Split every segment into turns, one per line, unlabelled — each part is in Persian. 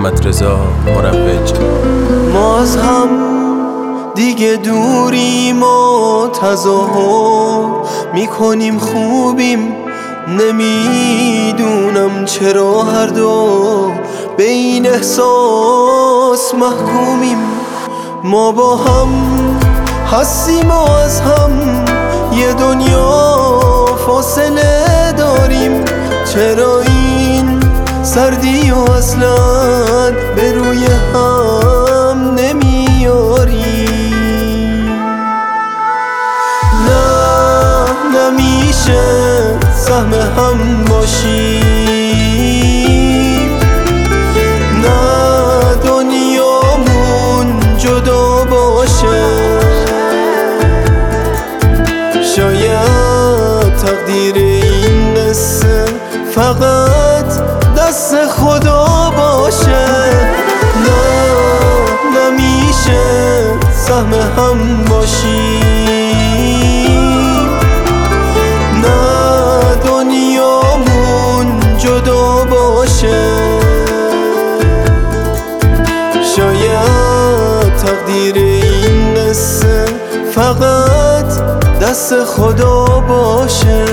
محمد رضا مروج.
ما از هم دیگه دوریم و تظاهر میکنیم خوبیم، نمیدونم چرا هر دو به این احساس محکومیم. ما با هم هستیم و از هم یه دنیا فاصله داریم، چرا این سردی و اصلا به روی هم نمیاریم؟ نه نمیشه سهم هم باشیم، نه دنیامون جدا باشه. شاید تقدیر این قصه فقط دست خدا باشه. نه نمیشه سهم هم باشیم، نه دنیامون جدا باشه. شاید تقدیر این قصه فقط دست خدا باشه.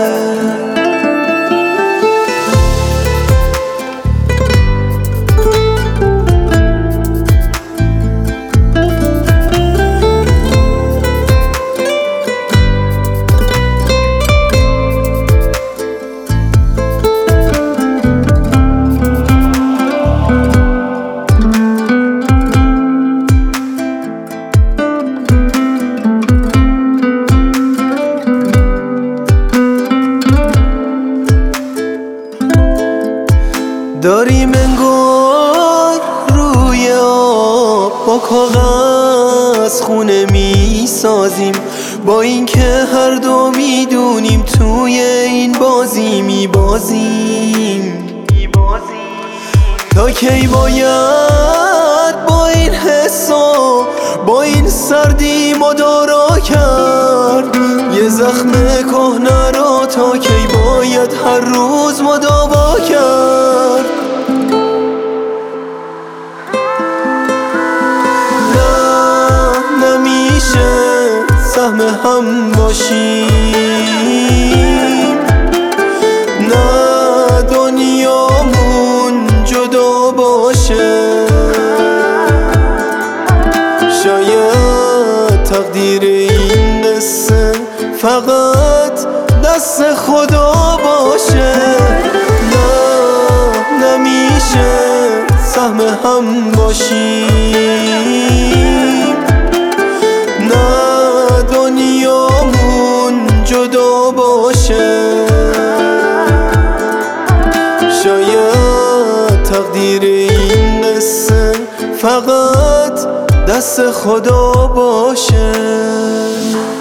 داریم انگار روی آب با کاغذ خونه می سازیم، با اینکه هر دو میدونیم توی این بازی می بازیم. تا کی باید با این حسا با این سردی مدارا کرد؟ یه زخم کهنه را تا کی باید هر روز مداوا کرد؟ نه نمیشه سهم هم باشیم، نه دنیامون جدا باشه. شاید تقدیر این قصه فقط دست خدا باشه. نه نمیشه سهم هم باشیم، نه دنیامون جدا باشه. شاید تقدیر این قصه فقط دست خدا باشه.